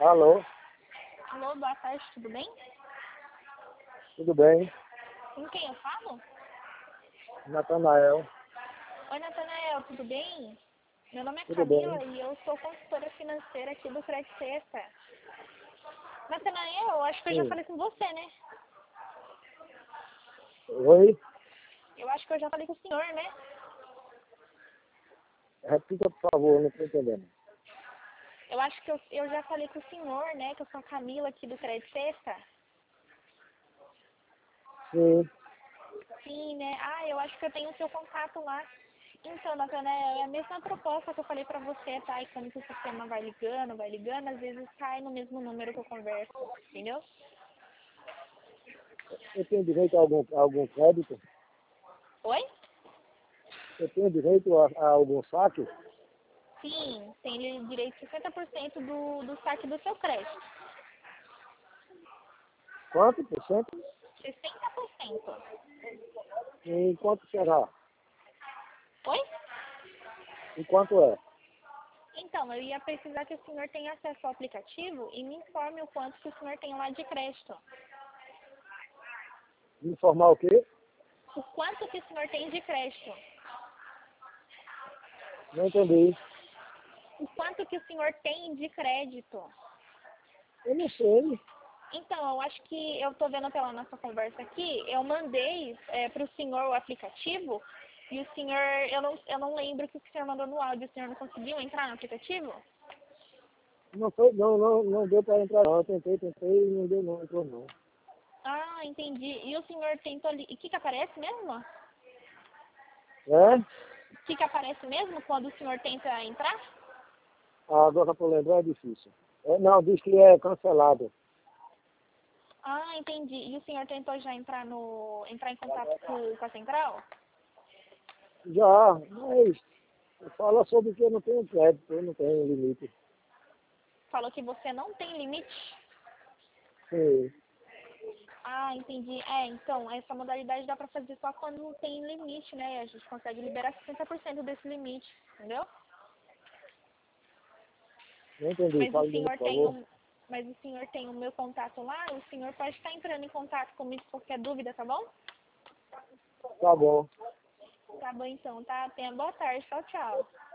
Alô, Alô, boa tarde, tudo bem? tudo bem? Com quem eu falo? Natanael, Oi, Natanael, tudo bem? Meu nome é tudo bem? Camila e eu sou consultora financeira aqui do Crédito Sexta. Natanael, eu acho que eu já Sim. falei com você, né? Oi? Eu acho que eu já falei com o senhor, né? Repita, por favor, não estou entendendo. Eu acho que eu já falei com o senhor, né? Que eu sou a Camila aqui do Crédito Sexta. Sim, Sim, né? Ah, eu acho que eu tenho o seu contato lá. Então, Natanael, é a mesma proposta que eu falei pra você, tá? E como que o sistema vai ligando, às vezes cai no mesmo número que eu converso, entendeu? eu tenho direito a algum crédito? Oi? Eu tenho direito a algum saque? Sim, tem direito a 50% do saque do seu crédito. Quanto por cento? 60%. E quanto será? Oi? E quanto é? Então, eu ia precisar que o senhor tenha acesso ao aplicativo e me informe o quanto que o senhor tem lá de crédito. Me informar o quê? O quanto que o senhor tem de crédito. Não entendi. O quanto que o senhor tem de crédito. Eu não sei. Então, eu acho que eu tô vendo pela nossa conversa aqui, eu mandei para o senhor o aplicativo e o senhor, eu não lembro o que o senhor mandou no áudio, o senhor não conseguiu entrar no aplicativo? Não foi, não deu para entrar não. Eu tentei e não deu não, entrou não. Ah, entendi. E o senhor tentou ali. E o que aparece mesmo? É? O que aparece mesmo quando o senhor tenta entrar? Agora para lembrar é difícil. É, não, diz que é cancelado. Ah, entendi. E o senhor tentou já entrar em contato com a central? Já, mas fala sobre que eu não tenho crédito, eu não tenho limite. Falou que você não tem limite? Sim, Ah, entendi. É, então, essa modalidade dá pra fazer só quando tem limite, né? A gente consegue liberar 60% desse limite, entendeu? não entendi. Mas o Fala de novo, senhor por tem favor. o, mas o senhor tem o meu contato lá, o senhor pode estar entrando em contato comigo se qualquer dúvida, tá bom? Tá bom. Tá bom então, tá? Tenha boa tarde. Tchau, tchau.